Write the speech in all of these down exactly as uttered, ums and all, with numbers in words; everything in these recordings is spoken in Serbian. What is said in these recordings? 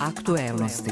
Aktuelnosti.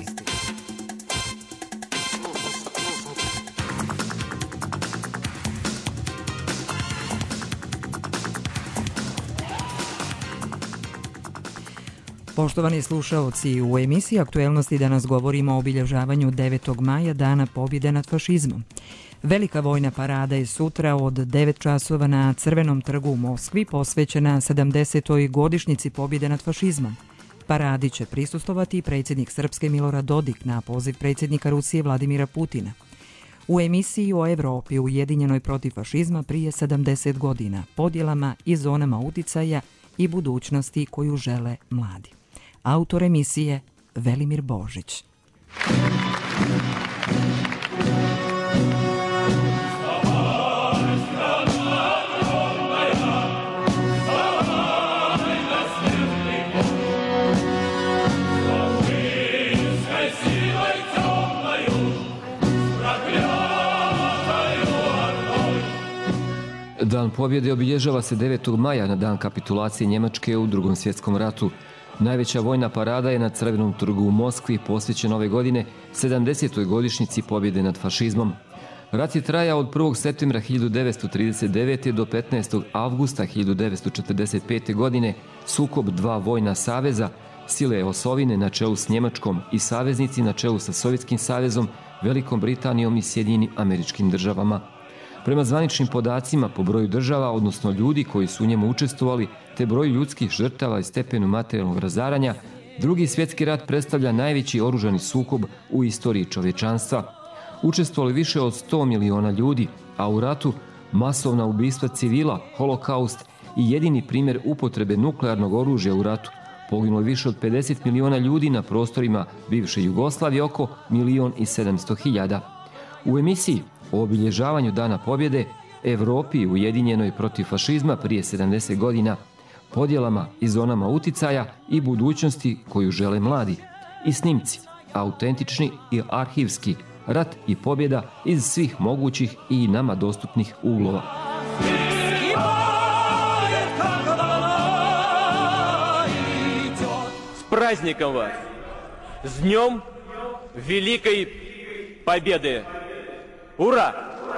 Poštovani slušaoci, u emisiji Aktuelnosti danas govorimo o obilježavanju devetog maja, Dana pobjede nad fašizmom. Velika vojna parada je sutra od devet časova na Crvenom trgu u Moskvi, posvećena sedamdesetoj godišnjici pobjede nad fašizmom. Paradi će prisustvovati i predsjednik Srpske Milorad Dodik na poziv predsjednika Rusije Vladimira Putina. U emisiji o Evropi ujedinjenoj protiv fašizma prije sedamdeset godina, podjelama i zonama uticaja i budućnosti koju žele mladi. Autor emisije Velimir Božić. Dan pobjede obilježava se devetog maja na dan kapitulacije Njemačke u Drugom svjetskom ratu. Najveća vojna parada je na Crvenom trgu u Moskvi, posvećena ove godine sedamdesetoj godišnjici pobjede nad fašizmom. Rat je trajao od prvog septembra hiljadu devetsto trideset devete. do petnaestog avgusta hiljadu devetsto četrdeset pete. godine, sukob dva vojna saveza, sile osovine na čelu s Njemačkom i saveznici na čelu sa Sovjetskim savezom, Velikom Britanijom i Sjedinjenim Američkim Državama. Prema zvaničnim podacima po broju država, odnosno ljudi koji su u njemu učestvovali, te broju ljudskih žrtava i stepenu materijalnog razaranja, Drugi svjetski rat predstavlja najveći oružani sukob u istoriji čovječanstva. Učestvovali više od sto miliona ljudi, a u ratu masovna ubistva civila, holokaust i jedini primjer upotrebe nuklearnog oružja u ratu. Poginulo je više od pedeset miliona ljudi na prostorima bivše Jugoslavije, oko milion i sedamsto hiljada. U emisiji o obilježavanju Dana pobjede, Evropi ujedinjenoj protiv fašizma prije sedamdeset godina, podjelama i zonama uticaja i budućnosti koju žele mladi. I snimci, autentični i arhivski, rat i pobjeda iz svih mogućih i nama dostupnih uglova. S praznikom vas! S dnем Великой Победы! Ура!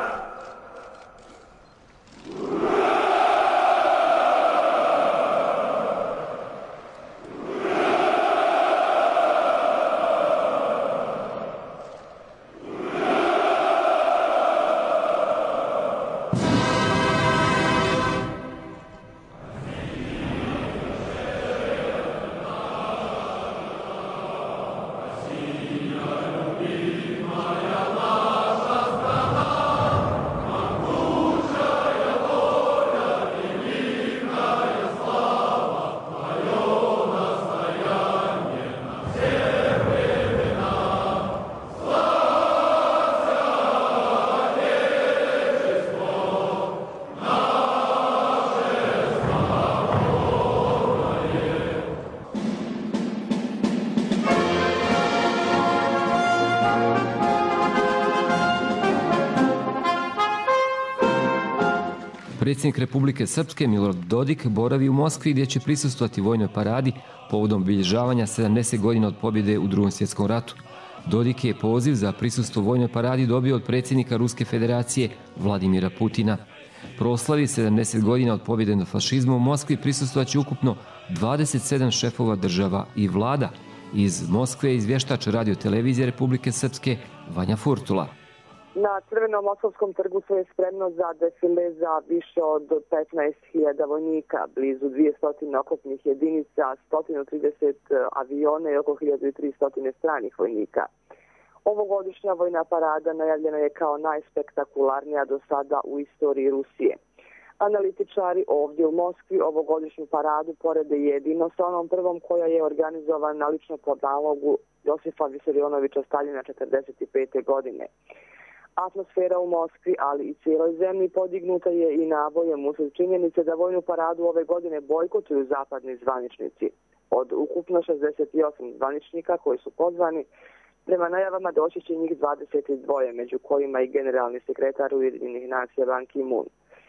Predsjednik Republike Srpske Milorad Dodik boravi u Moskvi gdje će prisustvovati vojnoj paradi povodom obilježavanja sedamdeset godina od pobjede u Drugom svjetskom ratu. Dodik je poziv za prisustvo vojnoj paradi dobio od predsjednika Ruske federacije Vladimira Putina. Proslavi sedamdeset godina od pobjede nad fašizmom u Moskvi prisustvovat će ukupno dvadeset sedam šefova država i vlada. Iz Moskve izvještač Radio televizije Republike Srpske Vanja Furtula. Na Crvenom Moskovskom trgu sve je spremno za defile za više od petnaest hiljada vojnika, blizu dvjesto oklopnih jedinica, sto trideset aviona i oko hiljadu tristo stranih vojnika. Ovogodišnja vojna parada najavljena je kao najspektakularnija do sada u istoriji Rusije. Analitičari ovdje u Moskvi ovogodišnju paradu porede jedino sa onom prvom koja je organizovana lično pod nalogu Josipa Visarionovića Staljina četrdeset pete. godine. Atmosfera u Moskvi, ali i cijeloj zemlji podignuta je i nabojem uslijed činjenice da vojnu paradu ove godine bojkotuju zapadni zvaničnici. Od ukupno šezdeset osam zvaničnika koji su pozvani, prema najavama doći će njih dvadeset dva, među kojima i generalni sekretar Ujedinjenih nacija Ban Ki-moon.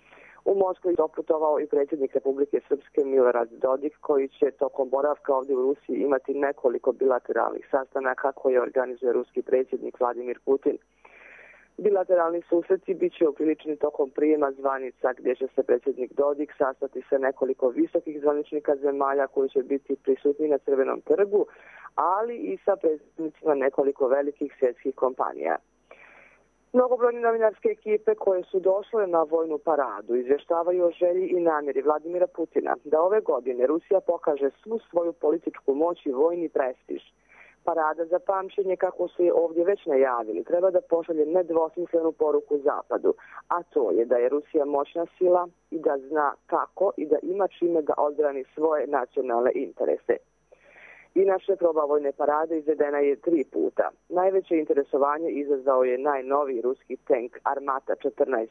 U Moskvi doputovao i predsjednik Republike Srpske Milorad Dodik, koji će tokom boravka ovdje u Rusiji imati nekoliko bilateralnih sastanaka koje organizuje ruski predsjednik Vladimir Putin. Bilateralni susreti bit će upriličeni tokom prijema zvanica gdje će se predsjednik Dodik sastati sa nekoliko visokih zvaničnika zemalja koji će biti prisutni na Crvenom trgu, ali i sa predsjednicima nekoliko velikih svjetskih kompanija. Mnogobrojne novinarske ekipe koje su došle na vojnu paradu izvještavaju o želji i namjeri Vladimira Putina da ove godine Rusija pokaže svu svoju političku moć i vojni prestiž. Parada za pamćenje, kako su je ovdje već najavili, treba da pošalje nedvosmislenu poruku Zapadu, a to je da je Rusija moćna sila i da zna kako i da ima čime da odbrani svoje nacionalne interese. Inače, proba vojne parade izvedena je tri puta. Najveće interesovanje izazvao je najnoviji ruski tank Armata četrnaest.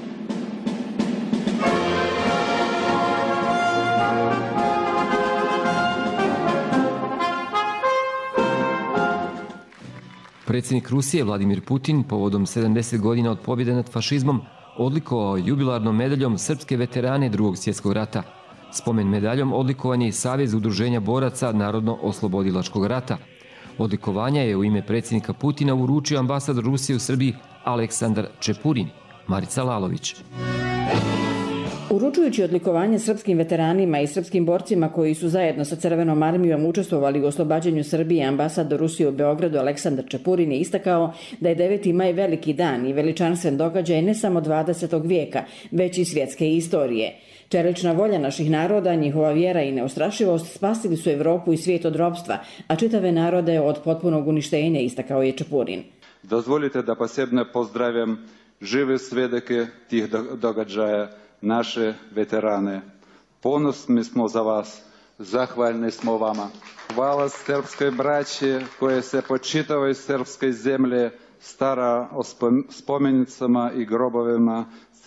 Predsjednik Rusije Vladimir Putin povodom sedamdeset godina od pobjede nad fašizmom odlikovao jubilarnom medaljom srpske veterane Drugog svjetskog rata. Spomen medaljom odlikovan je i Savez udruženja boraca Narodno-oslobodilačkog rata. Odlikovanja je u ime predsjednika Putina uručio ambasador Rusije u Srbiji Aleksandar Čepurin. Marica Lalović. Uručujući odlikovanje srpskim veteranima i srpskim borcima koji su zajedno sa Crvenom armijom učestvovali u oslobađanju Srbije, ambasador Rusije u Beogradu Aleksandar Čepurin je istakao da je deveti maj veliki dan i veličanstven događaj ne samo dvadesetog vijeka, već i svjetske istorije. Čelična volja naših naroda, njihova vjera i neustrašivost spasili su Evropu i svijet od ropstva, a čitave narode od potpunog uništenja, istakao je Čepurin. Dozvolite da posebno pozdravim žive svedeke tih događaja, naše veterane. Ponosni smo za vas, zahvalni smo vama. Hvala srpskoj braći koje se po čitavoj srpskoj zemlji stara o spomenicama i grobovima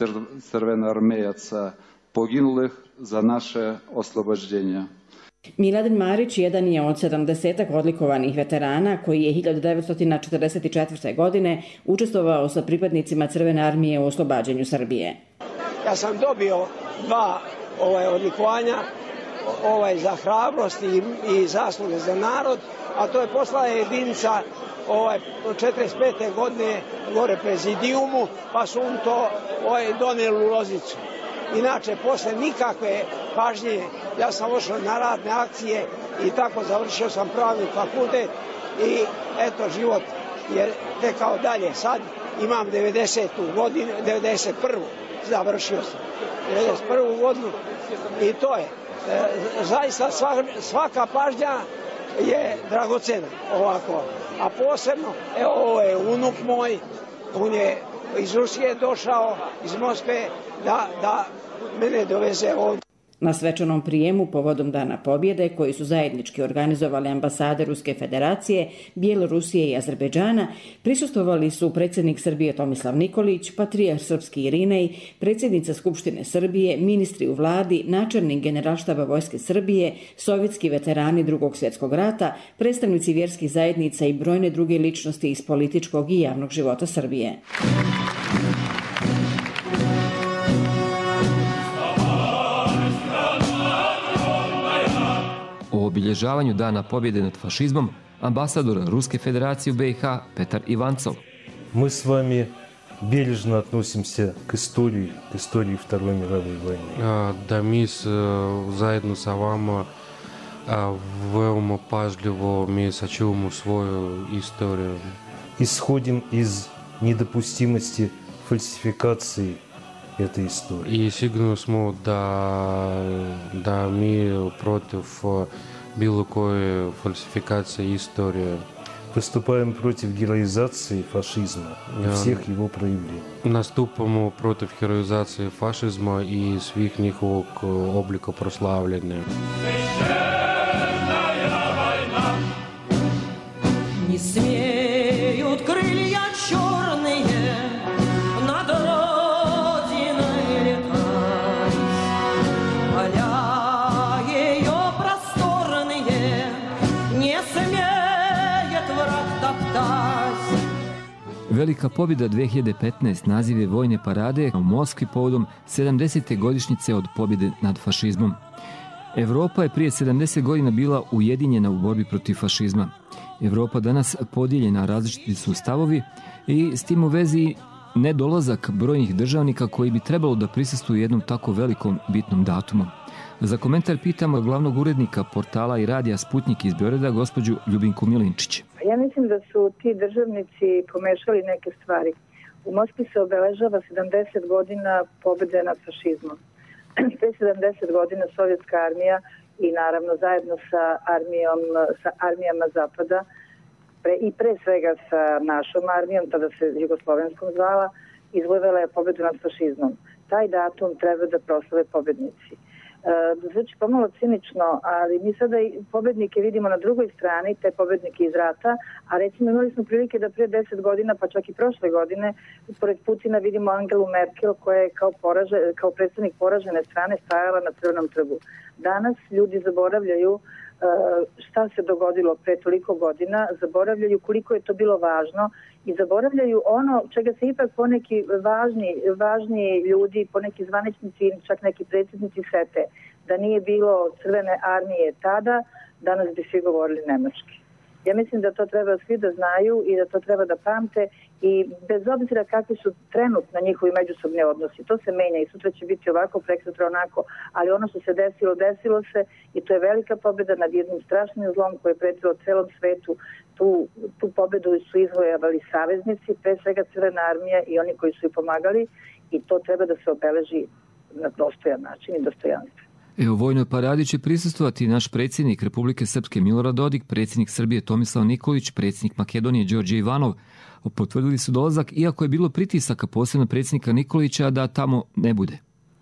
crvenoarmijaca poginulih za naše oslobođenje. Miladin Marić jedan je od sedamdesetak odlikovanih veterana koji je hiljadu devetsto četrdeset četvrte. godine učestvovao sa pripadnicima Crvene armije u oslobađanju Srbije. Ja sam dobio dva ovaj, odlikovanja ovaj, za hrabrost i, i zasluge za narod, a to je poslala jedinica ovaj, četrdeset pete. godine gore prezidijumu, pa su on to ovaj, donijeli u Lozicu. Inače, posle nikakve pažnje, ja sam ošao na radne akcije i tako završio sam pravni fakultet i eto život je tekao dalje. Sad imam devedesetu godinu, devedeset prvu završio sam, devedeset prvu godinu i to je. E, zaista svaka, svaka pažnja je dragocena ovako, a posebno, evo ovo je unuk moj, on je iz Rusije došao, iz Moskve, da, da mene doveze ovdje. Na svečanom prijemu povodom Dana pobjede, koji su zajednički organizovali ambasade Ruske federacije, Bjelorusije i Azerbejdžana, prisustvovali su predsjednik Srbije Tomislav Nikolić, patrijarh srpski Irinej, predsjednica Skupštine Srbije, ministri u vladi, načelnik Generalštaba Vojske Srbije, sovjetski veterani Drugog svjetskog rata, predstavnici vjerskih zajednica i brojne druge ličnosti iz političkog i javnog života Srbije. O obilježavanju Dana pobjede nad fašizmom ambasador Ruske federacije u Бе И Ха Петар Иванцов. Мы с вами бережно относимся к истории, к истории Второй мировой войны. Да, ми заедно с вами veoma pažljivo mi sačuvamo svoju istoriju. Исходим из недопустимости фальсификации этой истории. И sigurno smo da, da mi protiv bilo koje фальсификации истории. Выступаем против героизации фашизма и всех его проявлений. Наступamo protiv heroizacije fašizma i svih njihovog oblika proslavljanja. Не смеют крылья черные над родиной летать, поля ее просторные не смеет враг топтать. Velika pobjeda dve hiljade petnaeste naziv je vojne parade u Moskvi povodom sedamdesete godišnjice od pobjede nad fašizmom. Evropa je prije sedamdeset godina bila ujedinjena u borbi protiv fašizma. Evropa danas podijeljena, različiti su stavovi i s tim u vezi nedolazak brojnih državnika koji bi trebalo da prisustvuju jednom tako velikom bitnom datumu. Za komentar pitamo glavnog urednika portala i radija Sputnik iz Beograda, gospođu Ljubinku Milinčić. Ja mislim da su ti državnici pomešali neke stvari. U Moskvi se obeležava sedamdeset godina pobjede nad fašizmom. Te sedamdeset godina sovjetska armija i naravno zajedno sa armijom, sa armijama Zapada pre, i pre svega sa našom armijom, tada se Jugoslovenskom zvala, izvojvala je pobjedu nad fašizmom. Taj datum treba da proslave pobjednici. Znači pomalo cinično, ali mi sada i pobednike vidimo na drugoj strani, te pobednike iz rata, a recimo imali smo prilike da prije deset godina, pa čak i prošle godine, pored Putina vidimo Angelu Merkel koja je kao, poraže, kao predstavnik poražene strane stajala na Crvenom trgu. Danas ljudi zaboravljaju šta se dogodilo pre toliko godina, zaboravljaju koliko je to bilo važno i zaboravljaju ono čega se ipak poneki važni, važni ljudi, poneki zvaničnici, čak neki predsjednici sete, da nije bilo Crvene armije tada, danas bi svi govorili nemački. Ja mislim da to treba svi da znaju i da to treba da pamte i bez obzira kakvi su trenutno njihovi međusobni odnosi. To se menja i sutra će biti ovako, preksutra onako, ali ono što se desilo, desilo se i to je velika pobjeda nad jednim strašnim zlom koje je pretilo celom svetu. Tu, tu pobjedu su izvojavali saveznici, pre svega Crvena armija i oni koji su joj pomagali i to treba da se obeleži na dostojan način i dostojanstvo. Evo, vojnoj paradi će prisustvovati naš predsjednik Republike Srpske Milorad Dodik, predsjednik Srbije Tomislav Nikolić, predsjednik Makedonije Đorđe Ivanov. Potvrdili su dolazak, iako je bilo pritisaka posebno predsjednika Nikolića da tamo ne bude.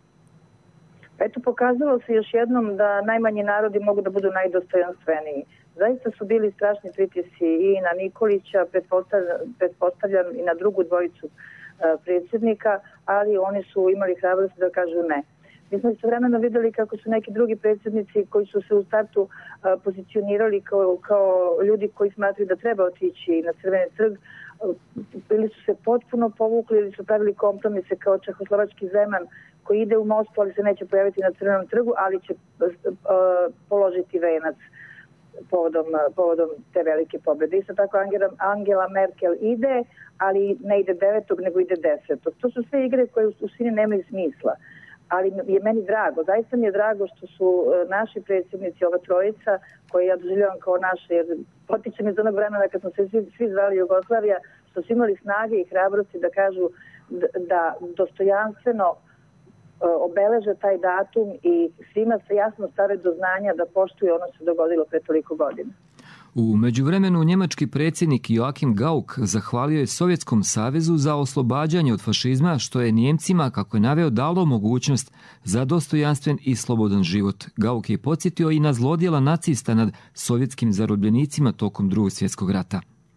Eto, pokazalo se još jednom da najmanji narodi mogu da budu najdostojanstveniji. Zaista su bili strašni pritisci i na Nikolića, pretpostavljam, pretpostavljam i na drugu dvojicu predsjednika, ali oni su imali hrabrosti da kažu ne. Mi smo se vremeno videli kako su neki drugi predsjednici koji su se u startu a, pozicionirali kao, kao ljudi koji smatraju da treba otići na Crveni trg, ili su se potpuno povukli ili su pravili kompromise kao čehoslovački Zeman koji ide u Moskvu, ali se neće pojaviti na Crvenom trgu, ali će a, a, položiti venac povodom, povodom te velike pobjede. Isto tako Angela, Angela Merkel ide, ali ne ide devetog, nego ide desetog. To su sve igre koje u suštini nemaju smisla. Ali je meni drago, zaista mi je drago što su naši predsjednici, ova trojica, koje ja doživljavam kao naše, jer potičem iz onog vremena kad smo se svi, svi zvali Jugoslavija, što su imali snage i hrabrosti da kažu da dostojanstveno obeleže taj datum i svima se jasno stave do znanja da poštuju ono što se dogodilo pre toliko godina. U međuvremenu njemački predsjednik Joachim Gauck zahvalio je Sovjetskom savezu za oslobađanje od fašizma, što je Nijemcima, kako je naveo, dalo mogućnost za dostojanstven i slobodan život. Gauck je podsjetio i na zlodjela nacista nad sovjetskim zarobljenicima tokom Drugog svjetskog rata.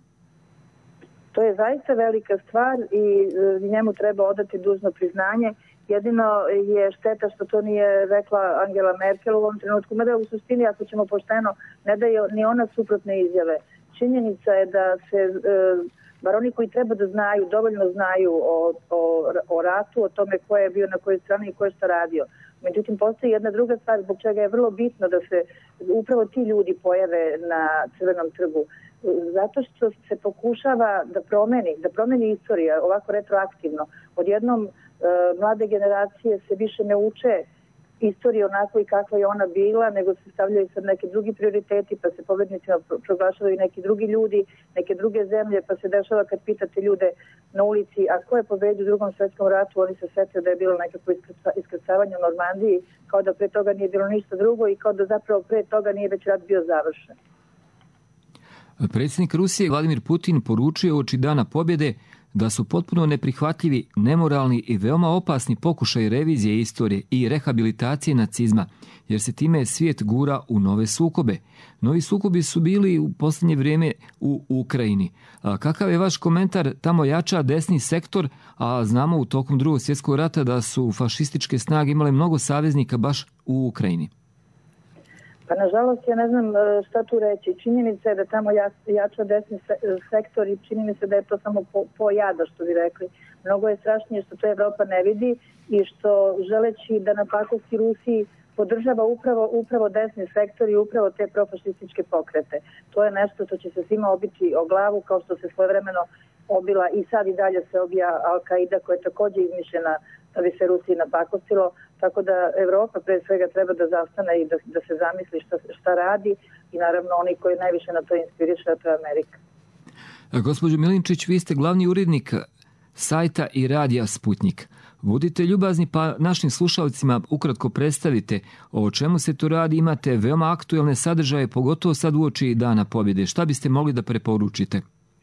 To je zaista velika stvar i njemu treba odati dužno priznanje. Jedino je šteta što to nije rekla Angela Merkel u ovom trenutku. Mada u suštini, ako ćemo pošteno, ne daje ni ona suprotne izjave. Činjenica je da se, e, bar oni koji treba da znaju, dovoljno znaju o, o, o ratu, o tome ko je bio na kojoj strani i ko je šta radio. Međutim, postoji jedna druga stvar zbog čega je vrlo bitno da se upravo ti ljudi pojave na Crvenom trgu. Zato što se pokušava da promeni, da promeni istorija ovako retroaktivno. Odjednom mlade generacije se više ne uče istorije onako i kakva je ona bila, nego se stavljaju sad neki drugi prioriteti, pa se pobednicima proglašavaju neki drugi ljudi, neke druge zemlje, pa se dešava kad pitate ljude na ulici, a ko je pobedio u Drugom svjetskom ratu, oni se sete da je bilo nekako iskrcavanje u Normandiji, kao da pre toga nije bilo ništa drugo i kao da zapravo pre toga nije već rat bio završen. Predsjednik Rusije Vladimir Putin poručio uoči Dana pobjede da su potpuno neprihvatljivi, nemoralni i veoma opasni pokušaj revizije istorije i rehabilitacije nacizma, jer se time svijet gura u nove sukobe. Novi sukobi su bili u posljednje vrijeme u Ukrajini. A kakav je vaš komentar? Tamo jača desni sektor, a znamo u tokom Drugog svjetskog rata da su fašističke snage imale mnogo saveznika baš u Ukrajini. Pa nažalost ja ne znam šta tu reći. Činjenica je da tamo jača desni sektor i čini mi se da je to samo po, po jada, što bi rekli. Mnogo je strašnije što to Evropa ne vidi i što želeći da napakosti Rusiji podržava upravo, upravo desni sektor i upravo te profašističke pokrete. To je nešto što će se svima obiti o glavu, kao što se svojevremeno obila i sad i dalje se obija Al-Qaida, koja je također izmišljena da bi se Rusiji napakostilo. Tako da Evropa pre svega treba da zastane i da, da se zamisli šta, šta radi i naravno oni koji najviše na to inspiriše, a to je Amerika. Gospođo Milinčić, vi ste glavni urednik sajta i radija Sputnik. Budite ljubazni pa našim slušalcima ukratko predstavite o čemu se tu radi. Imate veoma aktuelne sadržaje, pogotovo sad uoči Dana pobjede. Šta biste mogli da preporučite?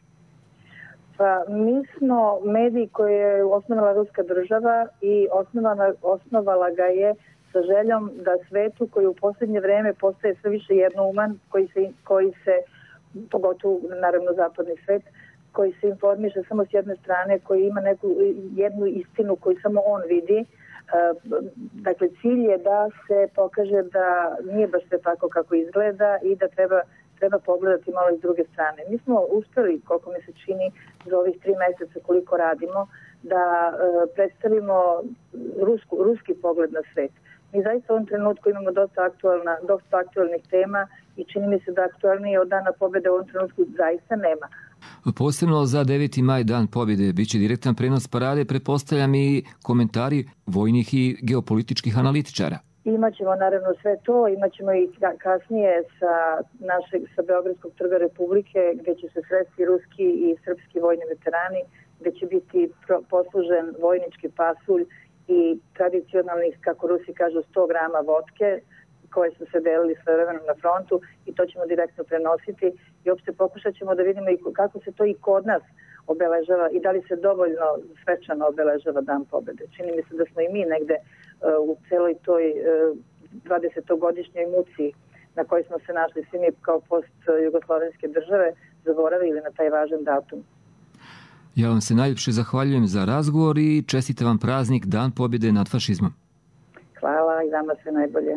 Pa mi smo mediji koje je osnovala ruska država i osnovala, osnovala ga je sa željom da svetu koji u posljednje vreme postaje sve više jednouman, koji se, koji se pogotovo naravno zapadni svet, koji se informiše samo s jedne strane, koji ima neku jednu istinu koju samo on vidi. Dakle, cilj je da se pokaže da nije baš sve tako kako izgleda i da treba, treba pogledati malo iz druge strane. Mi smo uspjeli, koliko mi se čini, za ovih tri mjeseca koliko radimo, da predstavimo rusku, ruski pogled na svet. Mi zaista u ovom trenutku imamo dosta, aktualna, dosta aktualnih tema i čini mi se da aktualnije od Dana pobjede u ovom trenutku zaista nema. Posebno za deveti maj, Dan pobjede, bit će direktan prenos parade, pretpostavljam i komentari vojnih i geopolitičkih analitičara. Imaćemo naravno sve to, imaćemo i kasnije sa našeg, sa Beogradskog trga Republike, gdje će se sresti ruski i srpski vojni veterani, gdje će biti poslužen vojnički pasulj i tradicionalnih, kako Rusi kažu, sto grama vodke, koje su se delili svojevremeno na frontu i to ćemo direktno prenositi i uopšte pokušat ćemo da vidimo i kako se to i kod nas obeležava i da li se dovoljno svečano obeležava Dan pobjede. Čini mi se da smo i mi negde uh, u celoj toj uh, dvadesetogodišnjoj muci na kojoj smo se našli svi mi kao post-jugoslovenske države zaboravili na taj važan datum. Ja vam se najljepše zahvaljujem za razgovor i čestitam vam praznik Dan pobjede nad fašizmom. Hvala i vama sve najbolje.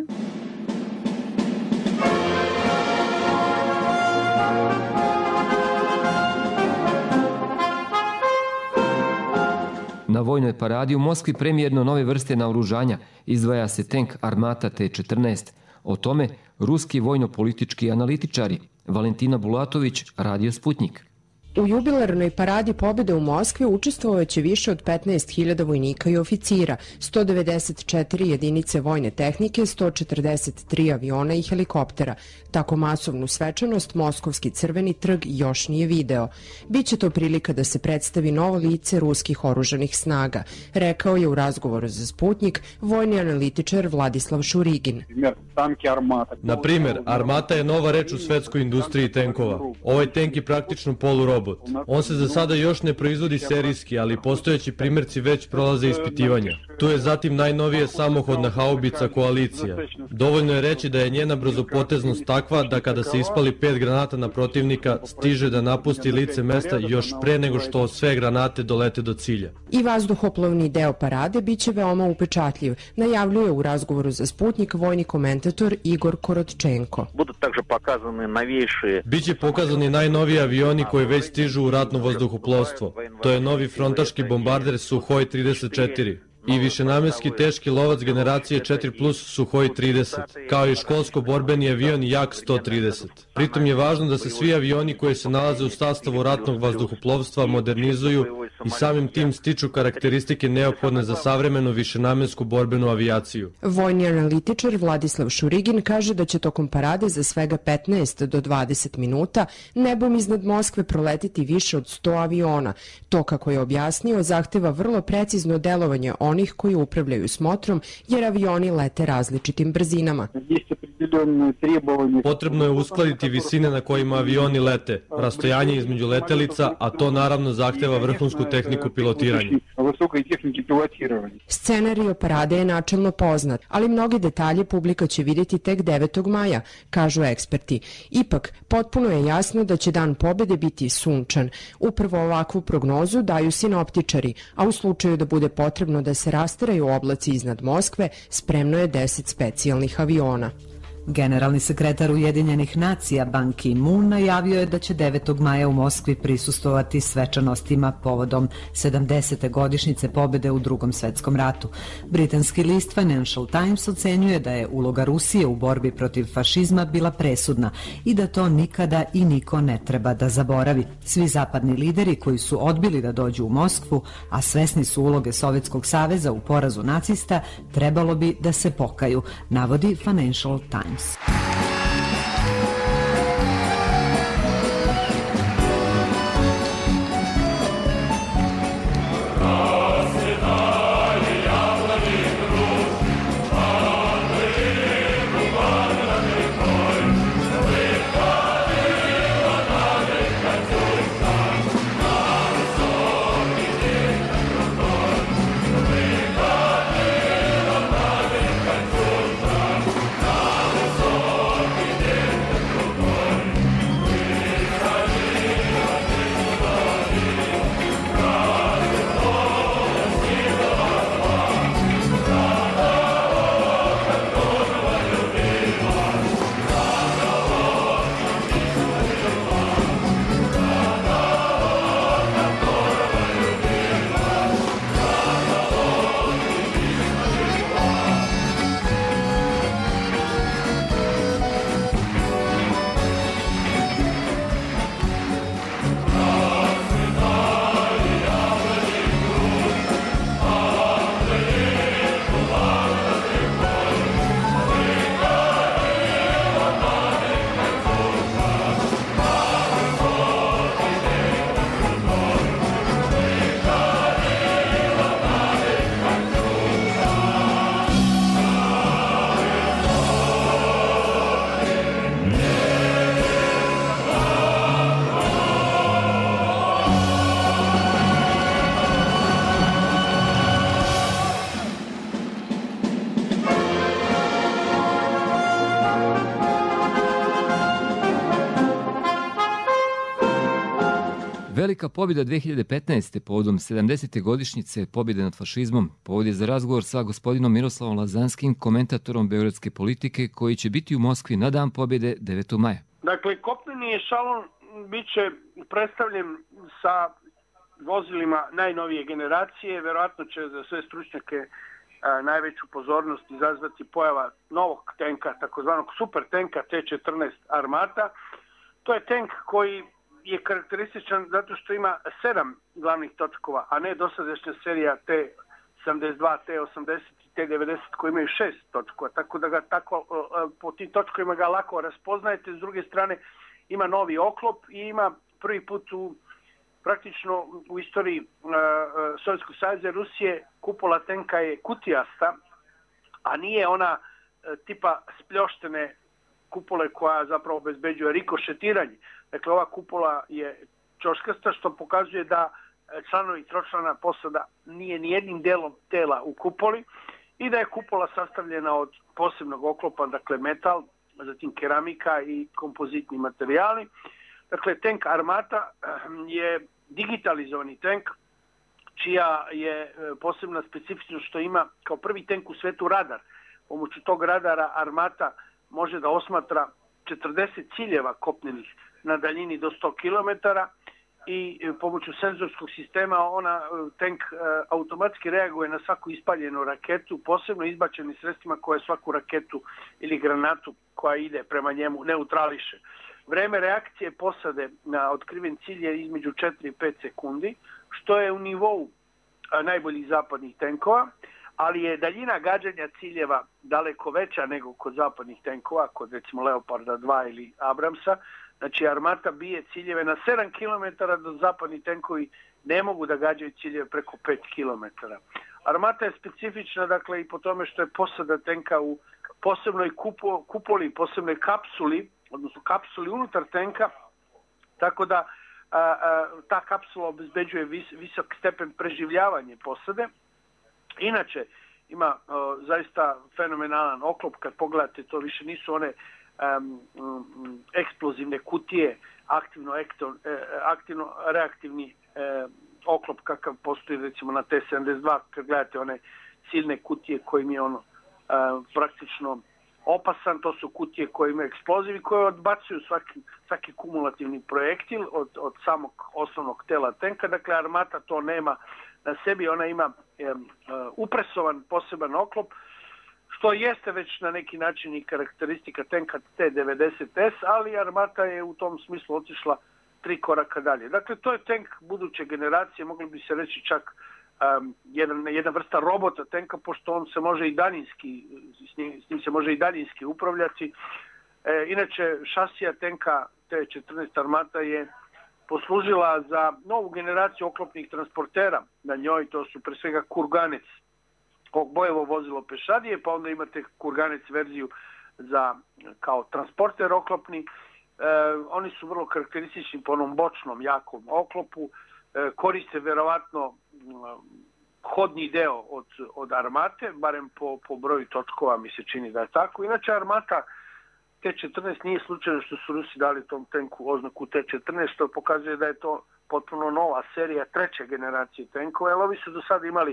Na vojnoj paradi u Moskvi premijerno nove vrste naoružanja izdvaja se tank Armata T četrnaest. O tome ruski vojno-politički analitičari. Valentina Bulatović, Radio Sputnik. U jubilarnoj paradi pobjede u Moskvi učestvovaće više od petnaest hiljada vojnika i oficira, sto devedeset četiri jedinice vojne tehnike, sto četrdeset tri aviona i helikoptera. Tako masovnu svečanost Moskovski crveni trg još nije video. Biće to prilika da se predstavi novo lice ruskih oružanih snaga, rekao je u razgovoru za Sputnik vojni analitičar Vladislav Šurigin. Na primjer, Armata je nova reč u svetskoj industriji tenkova. Ovaj tank je praktično polurobot. On se za sada još ne proizvodi serijski, ali postojeći primjerci već prolaze ispitivanja. Tu je zatim najnovije samohodna haubica Koalicija. Dovoljno je reći da je njena brzopoteznost takva da kada se ispali pet granata na protivnika, stiže da napusti lice mesta još pre nego što sve granate dolete do cilja. I vazduhoplovni deo parade biće veoma upečatljiv, najavljuje u razgovoru za Sputnik vojni komentator Igor Korotčenko. Biće pokazani najnoviji avioni koji već stižu u ratno vazduhoplovstvo. To je novi frontaški bombarder Suhoj trideset četiri i višenamjenski teški lovac generacije četiri plus Suhoj trideset, kao i školsko borbeni avion Jak sto trideset. Pritom je važno da se svi avioni koji se nalaze u sastavu ratnog vazduhoplovstva modernizuju i samim tim stiču karakteristike neophodne za savremenu višenamjensku borbenu avijaciju. Vojni analitičar Vladislav Šurigin kaže da će tokom parade za svega petnaest do dvadeset minuta nebom iznad Moskve proletiti više od sto aviona. To, kako je objasnio, zahteva vrlo precizno delovanje onih koji upravljaju smotrom, jer avioni lete različitim brzinama. Potrebno je uskladiti visine na kojima avioni lete, rastojanje između letelica, a to naravno zahteva vrhunsku tehniku pilotiranja. Scenario parade je načelno poznat, ali mnogi detalje publika će vidjeti tek devetog maja, kažu eksperti. Ipak, potpuno je jasno da će Dan pobjede biti sunčan. Upravo ovakvu prognozu daju sinoptičari, a u slučaju da bude potrebno da se rastaraju oblaci iznad Moskve, spremno je deset specijalnih aviona. Generalni sekretar Ujedinjenih nacija Ban Ki-moon najavio je da će devetog maja u Moskvi prisustvovati svečanostima povodom sedamdesete godišnjice pobjede u Drugom svetskom ratu. Britanski list Financial Times ocenjuje da je uloga Rusije u borbi protiv fašizma bila presudna i da to nikada i niko ne treba da zaboravi. Svi zapadni lideri koji su odbili da dođu u Moskvu, a svesni su uloge Sovjetskog saveza u porazu nacista, trebalo bi da se pokaju, navodi Financial Times. Velika pobjeda dve hiljade petnaeste. povodom sedamdesete godišnjice pobjede nad fašizmom. Povod je za razgovor sa gospodinom Miroslavom Lazanskim, komentatorom beogradske politike, koji će biti u Moskvi na dan pobjede devetog maja. Dakle, kopneni ešalon bit će predstavljen sa vozilima najnovije generacije. Verovatno će za sve stručnjake a, najveću pozornost izazvati pojava novog tenka, takozvanog super tenka T četrnaest Armata. To je tenk koji je karakterističan zato što ima sedam glavnih točkova, a ne dosadašnja serija T sedamdeset dva, T osamdeset i T devedeset koji imaju šest točkova, tako da ga tako, po tim točkovima ga lako raspoznajete. S druge strane ima novi oklop i ima prvi put u praktično u istoriji uh, Sovjetskog saveza Rusije kupola tenka je kutijasta, a nije ona uh, tipa spljoštene kupole koja zapravo obezbeđuje rikošetiranje. Dakle, ova kupola je čoškasta, što pokazuje da članovi tročlana posada nije nijednim delom tela u kupoli i da je kupola sastavljena od posebnog oklopa, dakle metal, zatim keramika i kompozitni materijali. Dakle, tank Armata je digitalizovani tank, čija je posebna specifičnost što ima kao prvi tank u svetu radar. Pomoću tog radara Armata može da osmatra četrdeset ciljeva kopnenih na daljini do sto kilometara i pomoću senzorskog sistema ona tank automatski reaguje na svaku ispaljenu raketu, posebno izbačenim sredstvima koje svaku raketu ili granatu koja ide prema njemu neutrališe. Vreme reakcije posade na otkriven cilj je između četiri i pet sekundi, što je u nivou najboljih zapadnih tenkova, ali je daljina gađanja ciljeva daleko veća nego kod zapadnih tenkova, kod recimo Leoparda dva ili Abramsa. Znači, Armata bije ciljeve na sedam kilometara, do zapadni tenkovi ne mogu da gađaju ciljeve preko pet kilometara. Armata je specifična, dakle, i po tome što je posada tenka u posebnoj kupo, kupoli, posebnoj kapsuli, odnosno kapsuli unutar tenka, tako da a, a, ta kapsula obezbeđuje vis, visok stepen preživljavanja posade. Inače, ima o, zaista fenomenalan oklop, kad pogledate, to više nisu one um, um, eksplozivne kutije, aktivno, ekto, e, aktivno reaktivni e, oklop kakav postoji recimo na T sedamdeset dva, kad gledate one silne kutije kojim je ono e, praktično opasan, to su kutije koje imaju eksploziv i koje odbacuju svaki, svaki kumulativni projektil od, od samog osnovnog tela tenka. Dakle, armata to nema na sebi, ona ima e, upresovan poseban oklop, što jeste već na neki način i karakteristika tenka T devedeset S, ali armata je u tom smislu otišla tri koraka dalje. Dakle, to je tenk buduće generacije, mogli bi se reći čak um, jedan, jedna vrsta robota tenka, pošto on se može i daljinski, s njim, s njim se može i daljinski upravljati. E, inače, šasija tenka T četrnaest armata je poslužila za novu generaciju oklopnih transportera na njoj, to su pre svega Kurganec, bojevo vozilo pešadije, pa onda imate Kurganec verziju za kao transporter oklopni. E, oni su vrlo karakteristični po onom bočnom jakom oklopu, e, koriste verovatno hodni deo od, od armate, barem po, po broju točkova mi se čini da je tako. Inače, armata T četrnaest nije slučajno što su Rusi dali tom tenku oznaku T četrnaest, što pokazuje da je to potpuno nova serija treće generacije tenkova, jer ovi su do sada imali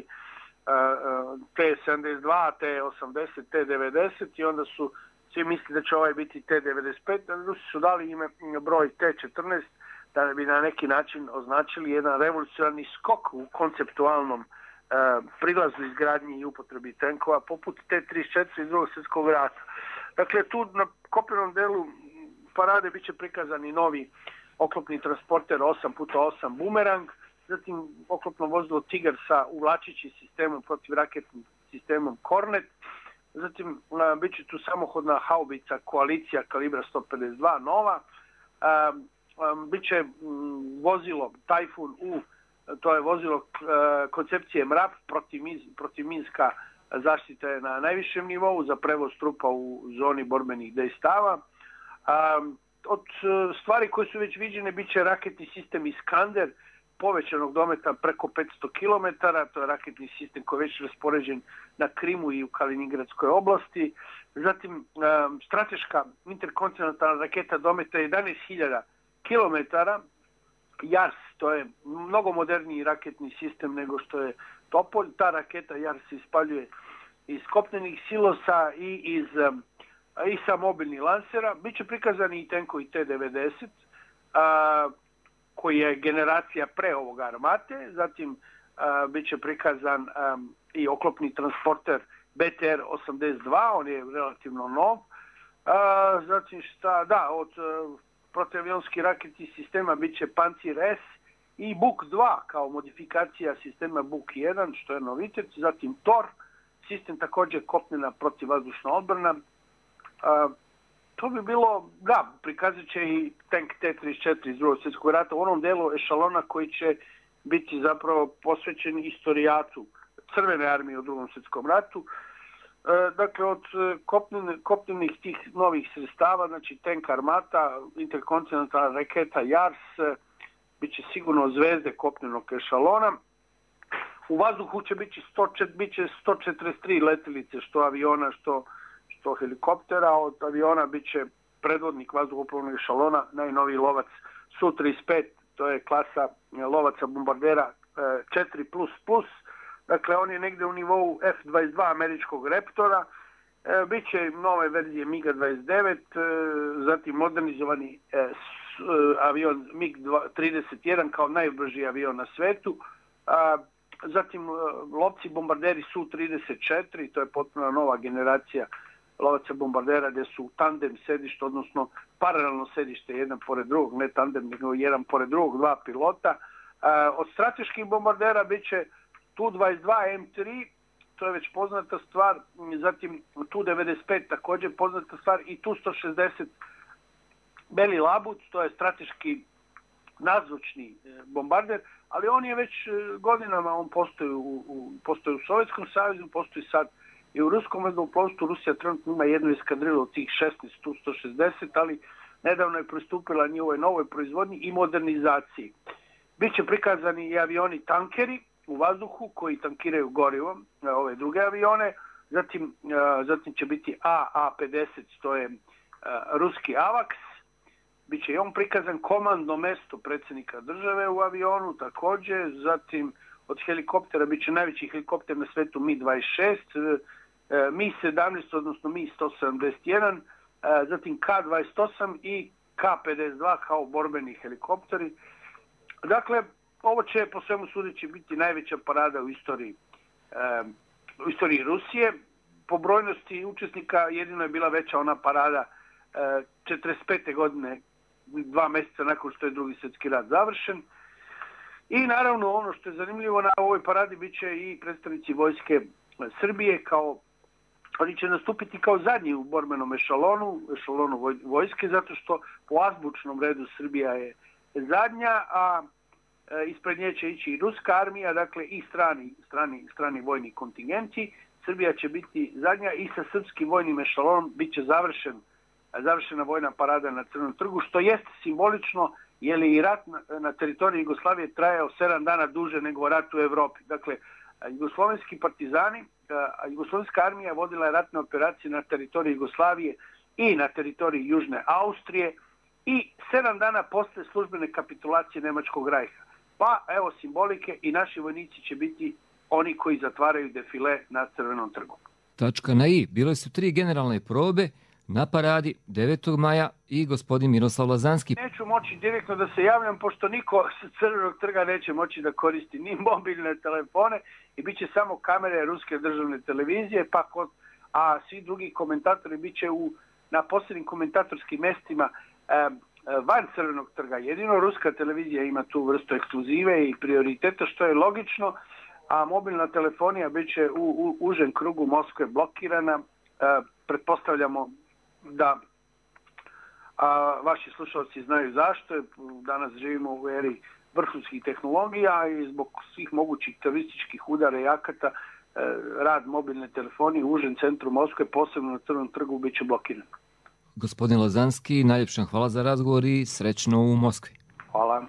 uh, T sedamdeset dva, T osamdeset, T devedeset i onda su svi mislili da će ovaj biti T devedeset pet, a Rusi su dali ime broj T četrnaest da bi na neki način označili jedan revolucionarni skok u konceptualnom uh, prilazu izgradnji i upotrebi tenkova poput T trideset četiri iz drugog svjetskog rata. Dakle, tu na kopnenom delu parade bit će prikazani novi oklopni transporter osam puta osam Bumerang, zatim oklopno vozilo Tigar sa uvlačići sistemom protivraketnim sistemom Kornet, zatim a, bit će tu samohodna haubica Koalicija kalibra sto pedeset dva nova, a, a, bit će m, vozilo Tajfun U, to je vozilo a, koncepcije M R A P, protivminska zaštita je na najvišem nivou za prevoz trupa u zoni borbenih dejstava. Um, od stvari koje su već viđene bit će raketni sistem Iskander povećanog dometa preko petsto kilometara, to je raketni sistem koji je već raspoređen na Krimu i u Kaliningradskoj oblasti. Zatim um, strateška interkontinentalna raketa dometa jedanaest hiljada kilometara, Jars, to je mnogo moderniji raketni sistem nego što je Topolj. Ta raketa Jars se ispaljuje iz kopnenih silosa i iz i sa mobilnih lansera. Biće prikazani i tenkovi T devedeset, a, koji je generacija pre ovoga armate. Zatim a, biće prikazan a, i oklopni transporter B T R osamdeset dva, on je relativno nov. A, zatim šta, da, od protivavionskih raketnih sistema bit će Pancir S i Buk dva kao modifikacija sistema Buk jedan, što je novitet. Zatim Tor, sistem također kopnena protivvazdušna odbrana. A, to bi bilo, da, prikazat će i tank T trideset četiri iz drugog svjetskog rata u onom delu ešalona koji će biti zapravo posvećen istorijatu Crvene armije u drugom svjetskom ratu. E, dakle, od kopnen, kopnenih tih novih sredstava, znači tank armata, interkontinentalna raketa Jars, bit će sigurno zvezde kopnenog ešalona. U vazduhu će biti sto četrdeset tri letelice, što aviona, što, što helikoptera. Od aviona bit će predvodnik vazduhoplovnog ešalona, najnoviji lovac S U trideset pet, to je klasa lovaca bombardera četiri plus plus. Dakle, on je negde u nivou F dvadeset dva američkog Raptora. E, biće nove verzije MiG dvadeset devet, e, zatim modernizovani e, s, e, avion MiG trideset jedan kao najbrži avion na svetu. A, zatim e, lovci bombarderi S U trideset četiri, to je potpuno nova generacija lovaca bombardera gdje su tandem sedište, odnosno paralelno sedište jedan pored drugog, ne tandem, nego jedan pored drugog, dva pilota. A, od strateških bombardera bit će Tu dvadeset dva M tri, to je već poznata stvar, zatim Tu devedeset pet također poznata stvar i Tu sto šezdeset Beli Labut, to je strateški nadzvučni bombarder, ali on je već godinama, on postoji u, u, postoji u Sovjetskom savezu, postoji sad i u ruskom vazduhoplovstvu. Rusija trenutno ima jednu eskadrilu od tih šesnaest Tu sto šezdeset, ali nedavno je pristupila njihovoj novoj proizvodnji i modernizaciji. Biće prikazani i avioni tankeri u vazduhu koji tankiraju gorivo, ove druge avione, zatim, zatim će biti A A pedeset, to je ruski AVAX, bit će i on prikazan, komandno mesto predsjednika države u avionu također, zatim od helikoptera bit će najveći helikopter na svetu Mi dvadeset šest, Mi sedamnaest, odnosno Mi sto sedamdeset jedan, zatim Ka dvadeset osam i Ka pedeset dva kao borbeni helikopteri. Dakle, ovo će po svemu sudeći biti najveća parada u istoriji, u istoriji Rusije. Po brojnosti učesnika jedino je bila veća ona parada četrdeset pete godine, dva mjeseca nakon što je drugi svjetski rat završen. I naravno ono što je zanimljivo na ovoj paradi bit će i predstavnici vojske Srbije, kao oni će nastupiti kao zadnji u borbenom ešalonu, ešalonu vojske, zato što po azbučnom redu Srbija je zadnja, a ispred nje će ići i ruska armija, dakle i strani, strani, strani vojni kontingenti. Srbija će biti zadnja i sa srpskim vojnim ešalonom bit će završen, završena vojna parada na Crvenom trgu, što jest simbolično, jer je i rat na, na teritoriji Jugoslavije trajao sedam dana duže nego rat u Evropi. Dakle, jugoslovenski partizani, jugoslovenska armija vodila je ratne operacije na teritoriji Jugoslavije i na teritoriji Južne Austrije i sedam dana posle službene kapitulacije Nemačkog rajha. Pa evo simbolike, i naši vojnici će biti oni koji zatvaraju defile na Crvenom trgu. Tačka na i. Bile su tri generalne probe na paradi devetog maja i gospodin Miroslav Lazanski. Neću moći direktno da se javljam, pošto niko s Crvenog trga neće moći da koristi ni mobilne telefone i bit će samo kamere Ruske državne televizije, pa kod, a svi drugi komentatori bit će u, na posljednim komentatorskim mestima eh, van Crvenog trga. Jedino Ruska televizija ima tu vrstu ekskluzive i prioriteta, što je logično, a mobilna telefonija bit će u, u užem krugu Moskve blokirana. E, pretpostavljamo da a, vaši slušalci znaju zašto. Danas živimo u eri vrhunskih tehnologija i zbog svih mogućih terorističkih udara i akata e, rad mobilne telefonije u užem centru Moskve, posebno na Crvenom trgu, bit će blokiran. Gospodin Lazanski, najljepša hvala za razgovor i srećno u Moskvi. Hvala.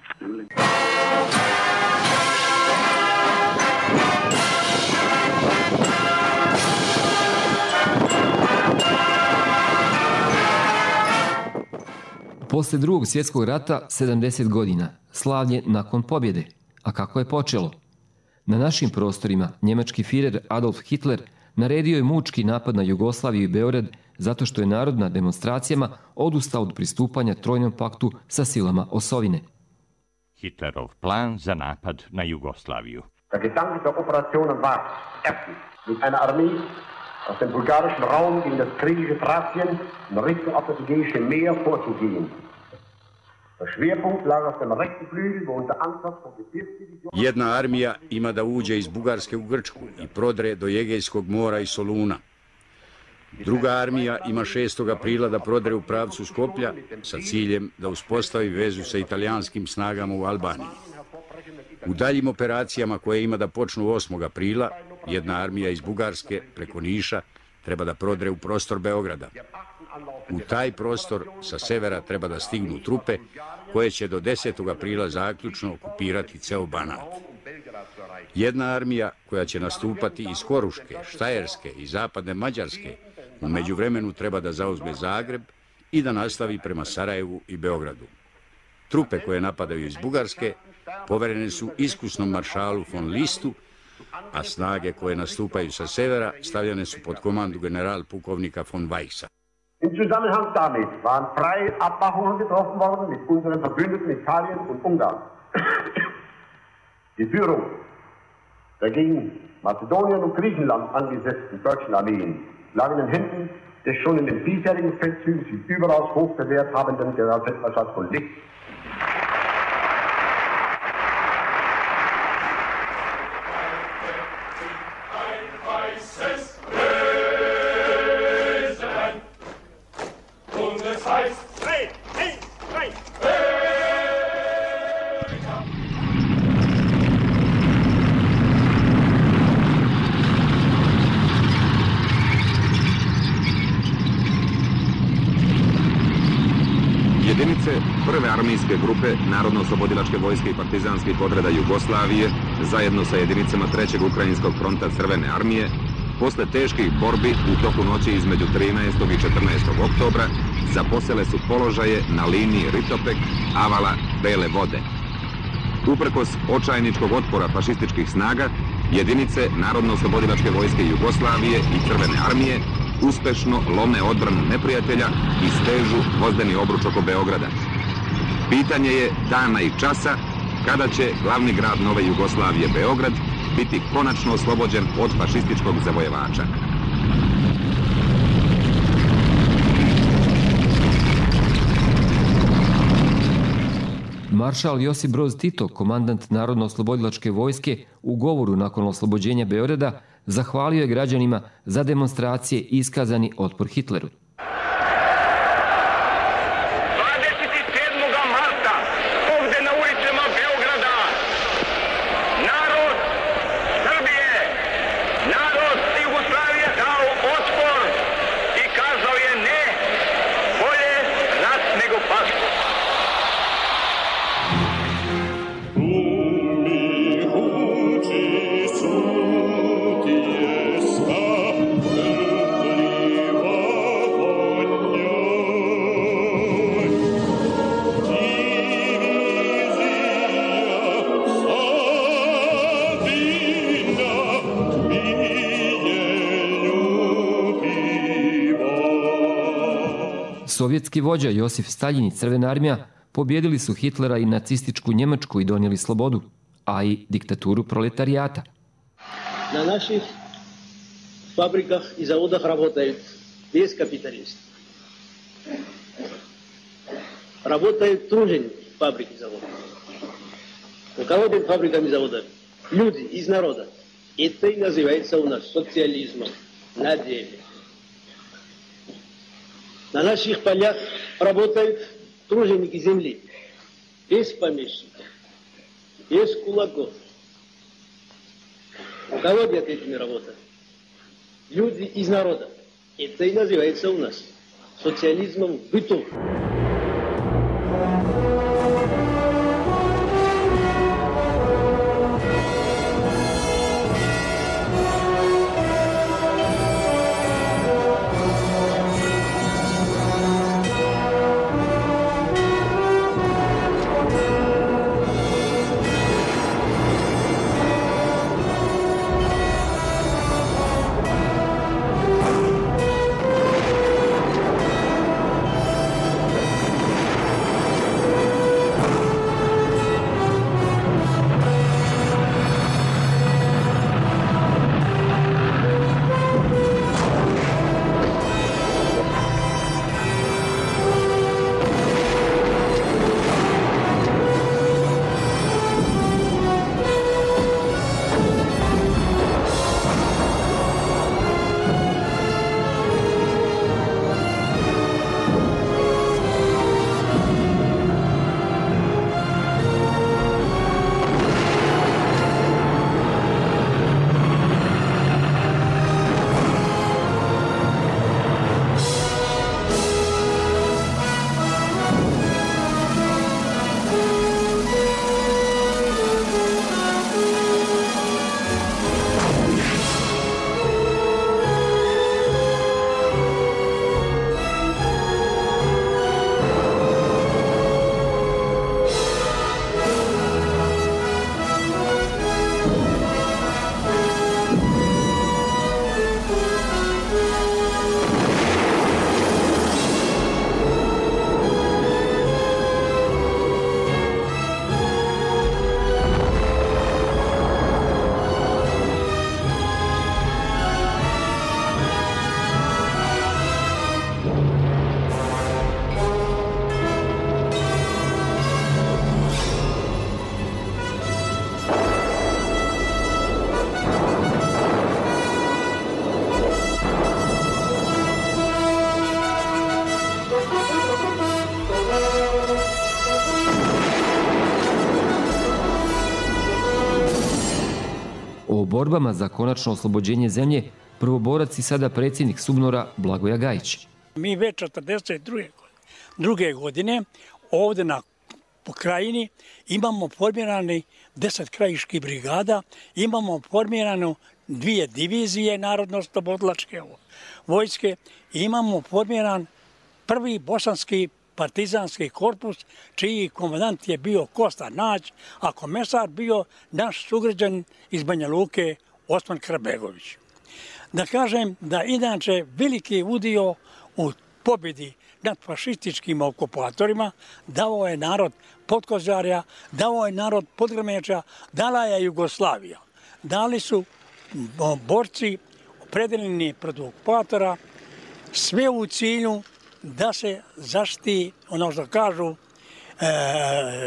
Posle drugog svjetskog rata sedamdeset godina, slavlje nakon pobjede. A kako je počelo? Na našim prostorima njemački firer Adolf Hitler naredio je mučki napad na Jugoslaviju i Beograd zato što je narod na demonstracijama odustao od pristupanja Trojnom paktu sa silama osovine. Hitlerov plan za napad na Jugoslaviju. Der Gedanke der Operationen war, erstens, mit einer Armee aus dem bulgarischen Raum gegen das griechische Thrazien in Richtung auf das Ägäische Meer vorzugehen. Der Schwerpunkt lag auf dem rechten Flügel, wo unter Ansatz von Gebirgsdivisionen... Jedna armija ima da uđe iz Bugarske u Grčku i prodre do Egejskog mora i Soluna. Druga armija ima šestog aprila da prodre u pravcu Skoplja sa ciljem da uspostavi vezu sa italijanskim snagama u Albaniji. U daljim operacijama koje ima da počnu osmog aprila, jedna armija iz Bugarske preko Niša treba da prodre u prostor Beograda. U taj prostor sa severa treba da stignu trupe koje će do desetog aprila zaključno okupirati ceo Banat. Jedna armija koja će nastupati iz Koruške, Štajerske i zapadne Mađarske u međuvremenu treba da zauzme Zagreb i da nastavi prema Sarajevu i Beogradu. Trupe koje napadaju iz Bugarske poverene su iskusnom maršalu von Listu, a snage koje nastupaju sa severa stavljene su pod komandu general pukovnika von Weichsa. Im Zusammenhang damit waren freie Abmachungen getroffen worden mit unseren Verbündeten Italien und Ungarn. Die Führung der gegen Mazedonien und Griechenland angesetzten deutschen Armeen lag in den Händen des schon in den vielfältigen Feldzügen sich überaus hoch bewährt habenden Generalfeldmarschalls von List. Jedinice prve armijske grupe Narodno-oslobodilačke vojske i partizanskih odreda Jugoslavije zajedno sa jedinicama trećeg Ukrajinskog fronta Crvene armije posle teških borbi u toku noći između trinaestog i četrnaestog oktobra zaposele su položaje na liniji Ritopek, Avala, Bele vode. Uprkos očajničkog otpora fašističkih snaga, jedinice Narodno-oslobodilačke vojske Jugoslavije i Crvene armije uspešno lome odbranu neprijatelja i stežu vozdeni obruč oko Beograda. Pitanje je dana i časa kada će glavni grad nove Jugoslavije, Beograd, biti konačno oslobođen od fašističkog zavojevača. Maršal Josip Broz Tito, komandant Narodno-oslobodilačke vojske, u govoru nakon oslobođenja Beograda zahvalio je građanima za demonstracije i iskazani otpor Hitleru. Sovjetski vođa Josif Staljin i Crvena armija pobjedili su Hitlera i nacističku Njemačku i donijeli slobodu, a i diktaturu proletarijata. Na naših fabrikah i zavodах работают без капиталисты. Работают труженики фабрик и заводов. Руководят фабриками и заводами люди из народа. Это и называется у нас социализмом на деле. На наших полях работают труженики земли, без помещиков, без кулаков. Руководят этими работами люди из народа. Это и называется у нас социализмом в быту. O borbama za konačno oslobođenje zemlje prvoborac i sada predsjednik SUBNOR-a Blagoja Gajić. Mi već četrdeset druge godine ovdje na pokrajini imamo formirani deset krajiških brigada, imamo formirano dvije divizije Narodno-oslobodilačke vojske, imamo formiran prvi bosanski partizanski korpus, čiji komandant je bio Kosta Nać, a komesar bio naš sugrađan iz Banja Luke, Osman Krabegović. Da kažem da inače veliki udio u pobjedi nad fašističkim okupatorima dao je narod Podkozarja, dao je narod Podgrmeča, dala je Jugoslavija. Dali su borci opredeljeni protiv okupatora, sve u cilju da se zaštiti, ono što kažu, e, e,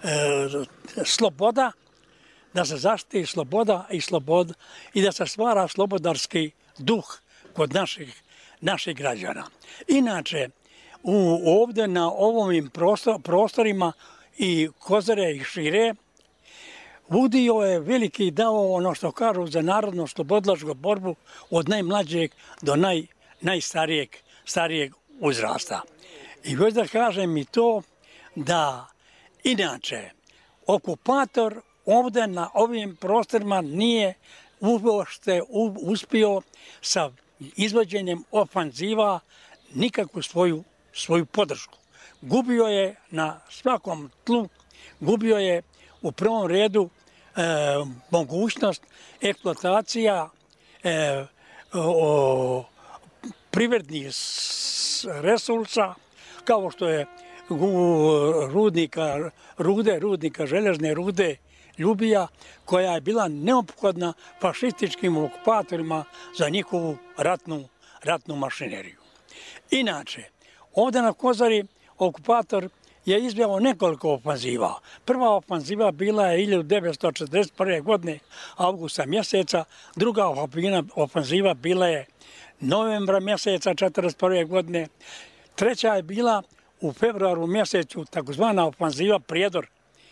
sloboda, da se zaštiti sloboda i sloboda i da se stvara slobodarski duh kod naših, naših građana. Inače, u, ovdje na ovim prostor, prostorima i Kozare i šire, udio je veliki dao ono što kažu za narodnu slobodilačku borbu od najmlađeg do naj, najstarijeg starijeg uzrasta. I već da kažem i to da inače okupator ovdje na ovim prostorima nije uopšte uspio sa izvođenjem ofanziva nikakvu svoju, svoju podršku. Gubio je na svakom tlu, gubio je u prvom redu e, mogućnost eksploatacija e, o, privrednih resursa, kao što je rudnika, rude, rudnika, železne rude Ljubija, koja je bila neophodna fašističkim okupatorima za njihovu ratnu, ratnu mašineriju. Inače, ovdje na Kozari okupator je izveo nekoliko ofanziva. Prva ofanziva bila je hiljadu devetsto četrdeset prve. godine, avgusta mjeseca, druga ofanziva bila je novembra mjeseca četrdeset prve. godine, treća je bila u februaru mjesecu, takozvana ofanziva Prijedor,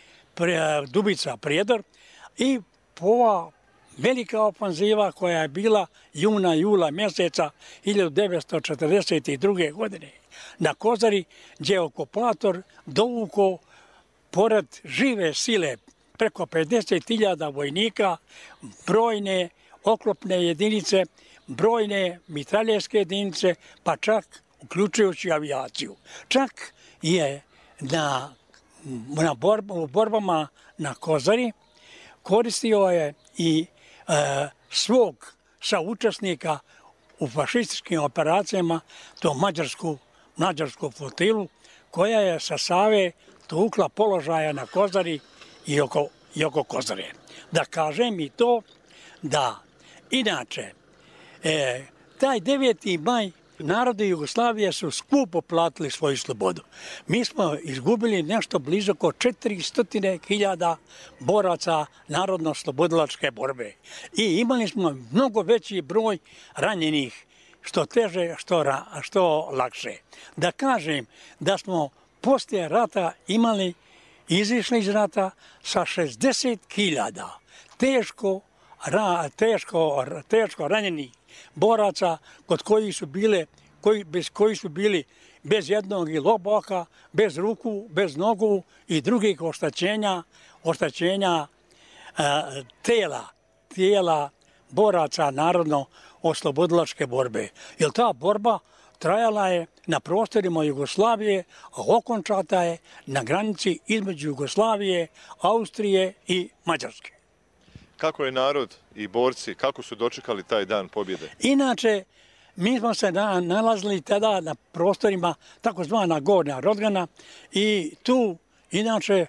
Dubica Prijedor, i ova velika ofanziva koja je bila juna, jula mjeseca hiljadu devetsto četrdeset druge. godine na Kozari, gdje je okupator dovukao pored žive sile preko pedeset hiljada vojnika, brojne oklopne jedinice, brojne mitraljeske jedinice, pa čak uključujući avijaciju. Čak je na, na borb, u borbama na Kozari koristio je i e, svog saučesnika u fašističkim operacijama, to mađarsku, mađarsku flotilu, koja je sa Save tukla položaja na Kozari i oko, i oko Kozare. Da kažem i to da inače e, taj deveti maj narodi Jugoslavije su skupo platili svoju slobodu. Mi smo izgubili nešto blizu oko četiristo hiljada boraca narodno-slobodilačke borbe. I imali smo mnogo veći broj ranjenih, što teže, što, ra, što lakše. Da kažem da smo poslije rata imali, izišli iz rata sa šezdeset hiljada teško, ra, teško, teško ranjenih boraca kod kojih su bile, koji, bez koji su bili bez jednog ili oboka, bez ruku, bez nogu i drugih oštećenja, oštećenja e, tela, tijela boraca narodno-oslobodilačke borbe. Jer ta borba trajala je na prostorima Jugoslavije, a okončata je na granici između Jugoslavije, Austrije i Mađarske. Kako je narod i borci, kako su dočekali taj dan pobjede? Inače, mi smo se nalazili tada na prostorima takozvana Gornja Rodgana i tu, inače,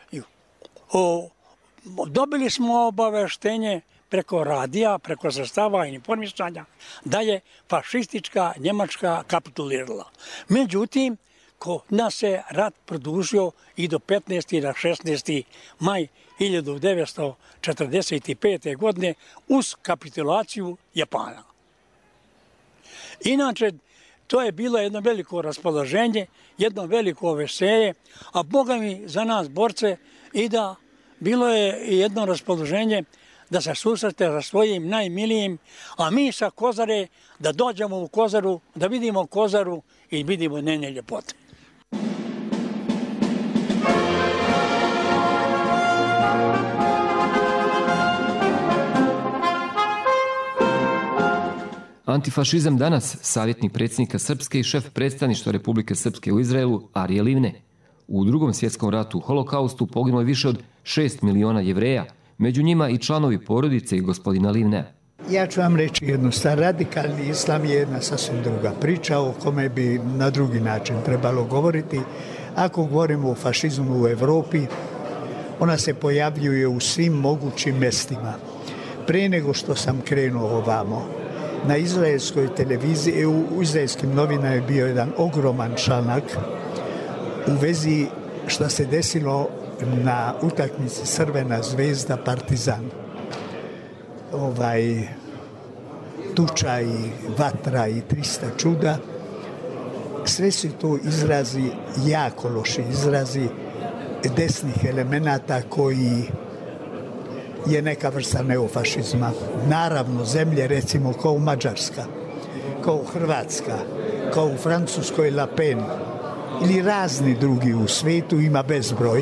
o, dobili smo obaveštenje preko radija, preko sredstava i informisanja da je fašistička Njemačka kapitulirala. Međutim, kod nas se rat produžio i do petnaestog na šesnaesti maj hiljadu devetsto četrdeset pete. godine uz kapitulaciju Japana. Inače, to je bilo jedno veliko raspoloženje, jedno veliko veselje, a Boga mi za nas borce i da bilo je jedno raspoloženje da se susrete sa svojim najmilijim, a mi sa Kozare da dođemo u Kozaru, da vidimo Kozaru i vidimo njene ljepote. Antifašizam danas, savjetnik predsjednika Srpske i šef predstavništva Republike Srpske u Izraelu, Arije Livne. U drugom svjetskom ratu, holokaustu, poginulo je više od šest miliona Jevreja, među njima i članovi porodice i gospodina Livnea. Ja ću vam reći jednu stvar, radikalni islam je jedna sasvim druga priča o kome bi na drugi način trebalo govoriti. Ako govorimo o fašizmu u Europi, ona se pojavljuje u svim mogućim mjestima. Pre nego što sam krenuo ovamo, na izraelskoj televiziji, u izraelskim novinama je bio jedan ogroman članak u vezi što se desilo na utakmici Crvena zvezda Partizan. Ovaj, tuča i vatra i trista čuda. Sve su to izrazi, jako loši izrazi desnih elemenata koji je neka vrsta neofašizma. Naravno, zemlje recimo kao Mađarska, kao Hrvatska, kao u Francuskoj Le Pen ili razni drugi u svijetu ima bezbroj.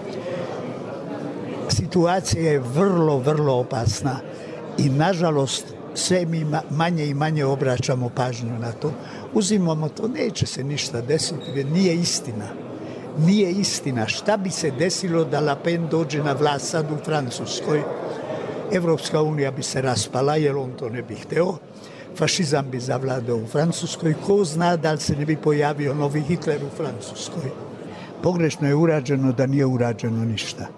Situacija je vrlo, vrlo opasna i nažalost sve mi manje i manje obraćamo pažnju na to. Uzimamo to, neće se ništa desiti, nije istina. Nije istina. Šta bi se desilo da Le Pen dođe na vlast sad u Francuskoj? Evropska unija bi se raspala jer on to ne bi hteo. Fašizam bi zavladao u Francuskoj. Ko zna da li se ne bi pojavio novi Hitler u Francuskoj? Pogrešno je urađeno da nije urađeno ništa.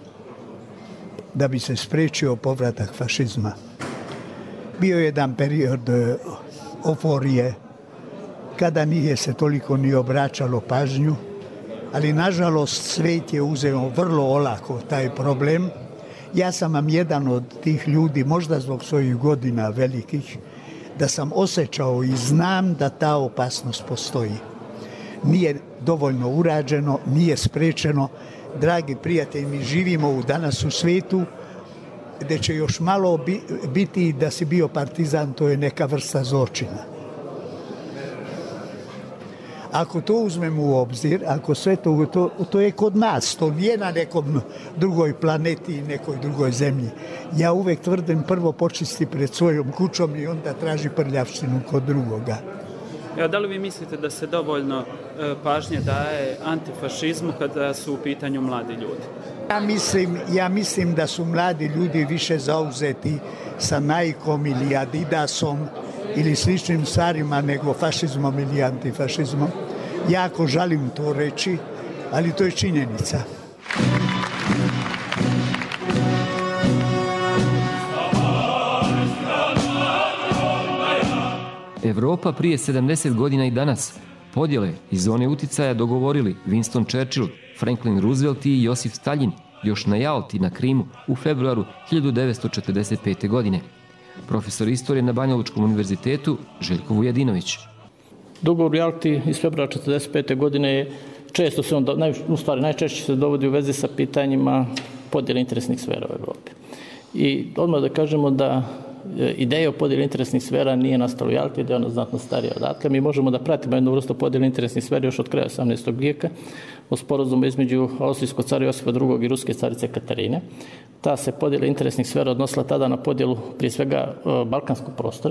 Da bi se spriječio povratak fašizma. Bio je jedan period euforije kada nije se toliko ni obraćalo pažnju, ali nažalost svijet je uzeo vrlo olako taj problem. Ja sam vam jedan od tih ljudi, možda zbog svojih godina velikih, da sam osjećao i znam da ta opasnost postoji. Nije dovoljno urađeno, nije spriječeno. Dragi prijatelji, mi živimo u danas u svijetu gdje će još malo biti da si bio partizan, to je neka vrsta zločina. Ako to uzmemo u obzir, ako sve to, to, to je kod nas, to nije na nekom drugoj planeti i nekoj drugoj zemlji. Ja uvek tvrdim prvo počisti pred svojom kućom i onda traži prljavštinu kod drugoga. Evo, da li vi mislite da se dovoljno e, pažnje daje antifašizmu kada su u pitanju mladi ljudi? Ja mislim, ja mislim da su mladi ljudi više zauzeti sa Nikeom ili Adidasom ili sličnim stvarima nego fašizmom ili antifašizmom. Jako žalim to reći, ali to je činjenica. Evropa prije sedamdeset godina i danas podjele iz zone uticaja dogovorili Winston Churchill, Franklin Roosevelt i Josif Stalin još na Jalti na Krimu u februaru hiljadu devetsto četrdeset pete. godine. Profesor istorije na Banja Lučkom univerzitetu Željko Vujadinović. Dogovor u Jalti iz februara četrdeset pete. godine je često se on, u stvari najčešće se dovodi u vezi sa pitanjima podjele interesnih sfera u Evropi. I odmah da kažemo da ideja o podjeli interesnih sfera nije nastala u Jalti, da je ona znatno starija odatle. Mi možemo da pratimo jednu vrstu podjele interesnih sfera još od kraja osamnaestog vijeka u sporazumu između austrijskog cara Josipa drugog. i ruske carice Katarine. Ta se podjela interesnih sfera odnosila tada na podjelu prije svega balkanskog prostora.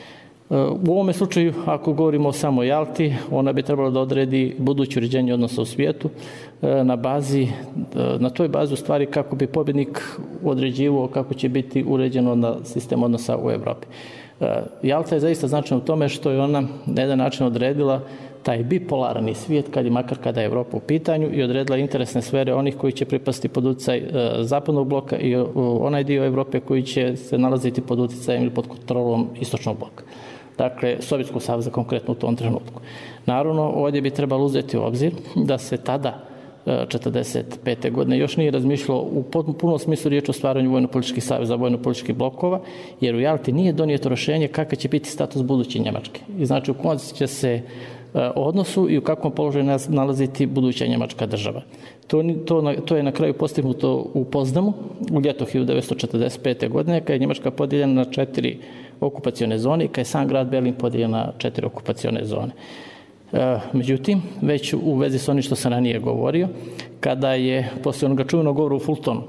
U ovome slučaju, ako govorimo o samo Jalti, ona bi trebala da odredi buduće uređenje odnosa u svijetu na bazi, na toj bazi u stvari kako bi pobjednik određivao kako će biti uređeno na sistem odnosa u Evropi. Jalta je zaista značajna u tome što je ona na jedan način odredila taj bipolarni svijet, kad je makar kada je Evropa u pitanju, i odredila interesne sfere onih koji će pripasti pod utjecaj zapadnog bloka i onaj dio Evrope koji će se nalaziti pod utjecajem ili pod kontrolom istočnog bloka. Dakle, Sovjetskog saveza konkretno u tom trenutku. Naravno, ovdje bi trebalo uzeti u obzir da se tada, četrdeset pete. godine, još nije razmišljalo u punom smislu riječ o stvaranju vojno-političkih saveza, vojno-političkih blokova, jer u Jalti nije donijeto rješenje kakav će biti status buduće Njemačke. I znači, u kom će se odnosu i u kakvom položaju nalaziti buduća Njemačka država. To, to, to je na kraju postignuto u Poznamu u ljeto hiljadu devetsto četrdeset pete. godine, kada je Njemačka podijeljena na četiri okupacione zone i kada je sam grad Berlin podijeljen na četiri okupacione zone. E, međutim, već u vezi s onim što sam ranije govorio, kada je poslije onoga čuvenog govora u Fultonu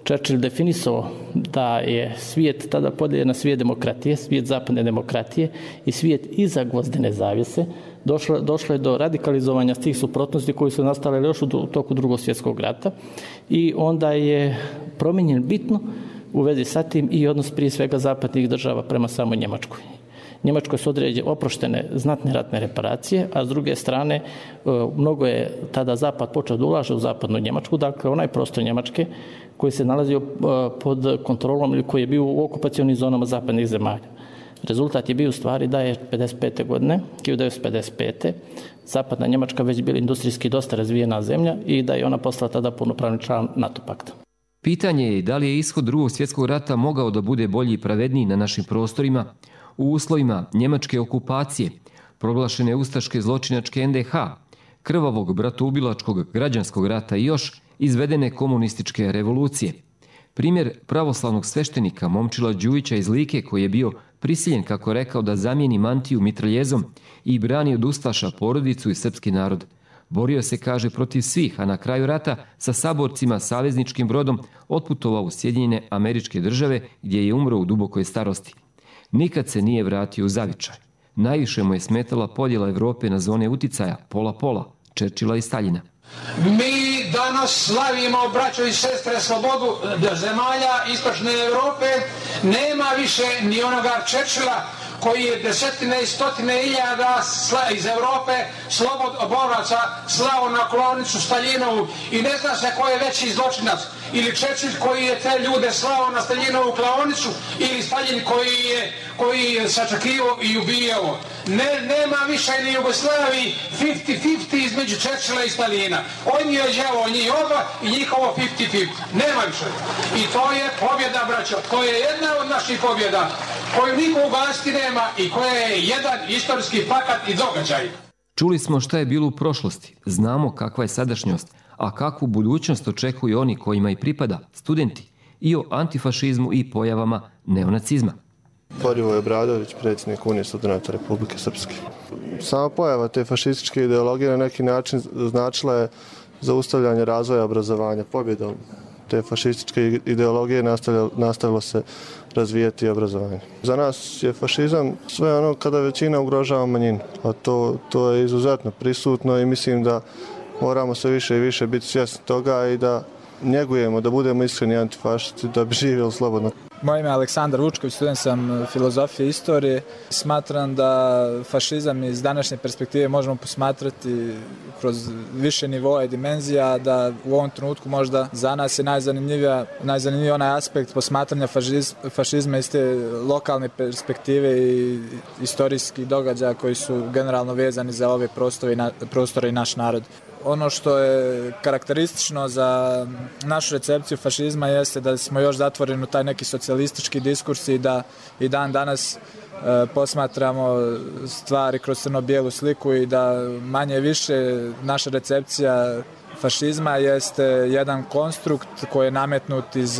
Churchill definisao da je svijet tada podijeljen na svijet demokratije, svijet zapadne demokratije i svijet iza gvozdene zavjese, došlo, došlo je do radikalizovanja tih suprotnosti koji su nastale još u toku Drugog svjetskog rata i onda je promijenjen bitno u vezi sa tim i odnos prije svega zapadnih država prema samoj Njemačkoj. Njemačkoj su određene oproštene znatne ratne reparacije, a s druge strane mnogo je tada Zapad počeo da ulaže u zapadnu Njemačku, dakle onaj prostor Njemačke koji se nalazio pod kontrolom ili koji je bio u okupacionim zonama zapadnih zemalja. Rezultat je bio u stvari da je pedeset pete godine, hiljadu devetsto pedeset pete zapadna Njemačka već bila industrijski dosta razvijena zemlja i da je ona postala tada punopravni član NATO pakta. Pitanje je da li je ishod Drugog svjetskog rata mogao da bude bolji i pravedniji na našim prostorima u uslovima njemačke okupacije, proglašene ustaške zločinačke en de ha, krvavog bratoubilačkog građanskog rata i još izvedene komunističke revolucije. Primjer pravoslavnog sveštenika Momčila Đujića iz Like koji je bio prisiljen, kako je rekao, da zamijeni mantiju mitraljezom i brani od ustaša porodicu i srpski narod. Borio se, kaže, protiv svih, a na kraju rata sa saborcima savezničkim brodom otputovao u Sjedinjene Američke Države gdje je umro u dubokoj starosti. Nikad se nije vratio u zavičaj. Najviše mu je smetala podjela Evrope na zone uticaja, pola-pola, Churchilla i Staljina. Mi danas slavimo, braćo i sestre, slobodu zemalja istočne Evrope. Nema više ni onoga Churchilla koji je desetine i stotine hiljada iz Evrope slobod boraca slao na klaonicu Staljinovu i ne zna se ko je veći zločinac. Ili Churchill koji je te ljude slao na Staljinovu klaonicu ili Staljin koji je, koji je sačekivao i ubijao. Ne, nema više ni Jugoslaviji fifty fifty između Churchilla i Staljina. On je đavo njih oba i njihovo fifty fifty. Nema više. I to je pobjeda, braćo. To je jedna od naših pobjeda koju niko u gasti nema i koja je jedan istorijski fakat i događaj. Čuli smo šta je bilo u prošlosti, znamo kakva je sadašnjost, a kakvu budućnost očekuju oni kojima i pripada, studenti, i o antifašizmu i pojavama neonacizma. Borivoje Obradović, predsjednik Unije studenata Republike Srpske. Sama pojava te fašističke ideologije na neki način značila je zaustavljanje razvoja obrazovanja. Pobjedom te fašističke ideologije nastavilo, nastavilo se razvijati obrazovanje. Za nas je fašizam sve ono kada većina ugrožava manjinu, a to, to je izuzetno prisutno i mislim da moramo sve više i više biti svjesni toga i da njegujemo, da budemo iskreni antifašisti, da bi živjeli slobodno. Moje ime je Aleksandar Vučković, student sam filozofije i istorije. Smatram da fašizam iz današnje perspektive možemo posmatrati kroz više nivoa i dimenzija, da u ovom trenutku možda za nas je najzanimljiviji onaj aspekt posmatranja fašiz, fašizma iz te lokalne perspektive i istorijskih događaja koji su generalno vezani za ove prostore i, na, prostore i naš narod. Ono što je karakteristično za našu recepciju fašizma jeste da smo još zatvoreni u taj neki socijalistički diskurs i da i dan danas e, posmatramo stvari kroz crno-bijelu sliku i da manje više naša recepcija fašizma jeste jedan konstrukt koji je nametnut iz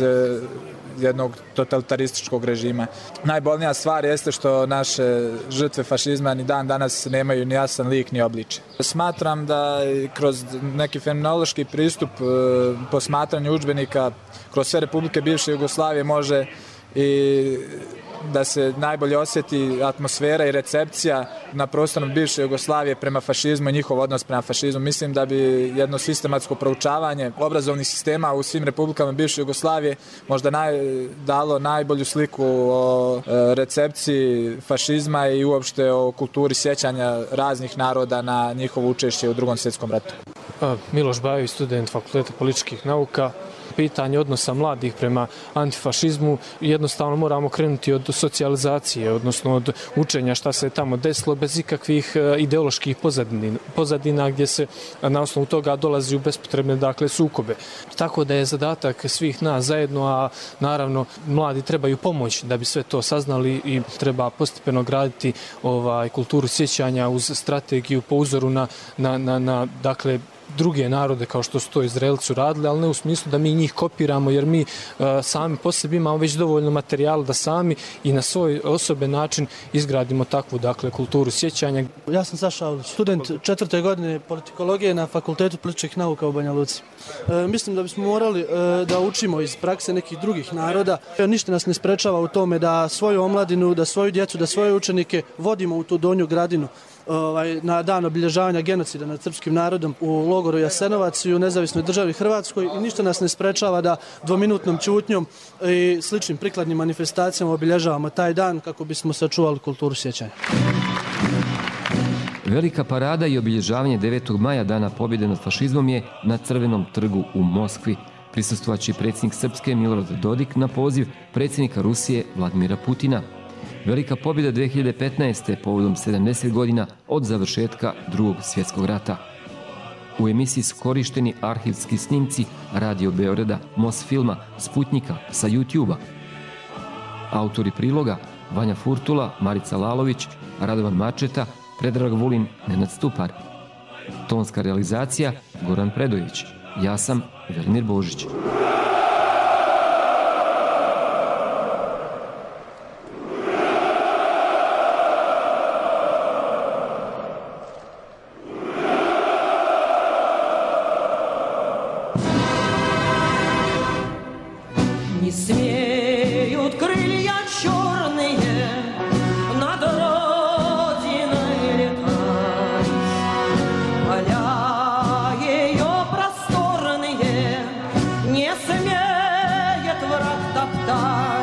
jednog totalitarističkog režima. Najbolnija stvar jeste što naše žrtve fašizma ni dan danas nemaju ni jasan lik ni obličje. Smatram da kroz neki fenomenološki pristup posmatranju udžbenika kroz sve republike bivše Jugoslavije može i da se najbolje osjeti atmosfera i recepcija na prostoru bivše Jugoslavije prema fašizmu i njihov odnos prema fašizmu. Mislim da bi jedno sistematsko proučavanje obrazovnih sistema u svim republikama bivše Jugoslavije možda naj, dalo najbolju sliku o e, recepciji fašizma i uopšte o kulturi sjećanja raznih naroda na njihovo učešće u Drugom svjetskom ratu. Miloš Bajović, student Fakulteta političkih nauka. Pitanje odnosa mladih prema antifašizmu jednostavno moramo krenuti od socijalizacije, odnosno od učenja šta se tamo desilo bez ikakvih ideoloških pozadina, pozadina gdje se na osnovu toga dolazi u bespotrebne dakle sukobe. Tako da je zadatak svih nas zajedno, a naravno mladi trebaju pomoć da bi sve to saznali i treba postepeno graditi ovaj kulturu sjećanja uz strategiju po uzoru na, na, na, na dakle druge narode kao što su to Izraelci radili, ali ne u smislu da mi njih kopiramo, jer mi sami po sebi imamo već dovoljno materijala da sami i na svoj osoben način izgradimo takvu, dakle, kulturu sjećanja. Ja sam Saša Avlić, student četvrte godine politikologije na Fakultetu političkih nauka u Banja Luci. E, mislim da bismo morali e, da učimo iz prakse nekih drugih naroda. E, ništa nas ne sprečava u tome da svoju omladinu, da svoju djecu, da svoje učenike vodimo u tu Donju Gradinu ovaj, na dan obilježavanja genocida nad srpskim narodom u logoru Jasenovac i u nezavisnoj državi Hrvatskoj, i ništa nas ne sprečava da dvominutnom ćutnjom i sličnim prikladnim manifestacijama obilježavamo taj dan kako bismo sačuvali kulturu sjećanja. Velika parada i obilježavanje devetog maja, dana pobjede nad fašizmom, je na Crvenom trgu u Moskvi. Prisustvovaće predsjednik Srpske Milorad Dodik na poziv predsjednika Rusije Vladimira Putina. Velika pobjeda dve hiljade petnaeste. povodom sedamdeset godina od završetka Drugog svjetskog rata. U emisiji su korišteni arhivski snimci Radio Beograda, Mosfilma, Sputnika, sa YouTube-a. Autori priloga Vanja Furtula, Marica Lalović, Radovan Mačeta, Predrag Vulin, Nenad Stupar. Tonska realizacija Goran Predojević. Ja sam Velimir Božić. Не смеет враг топтать.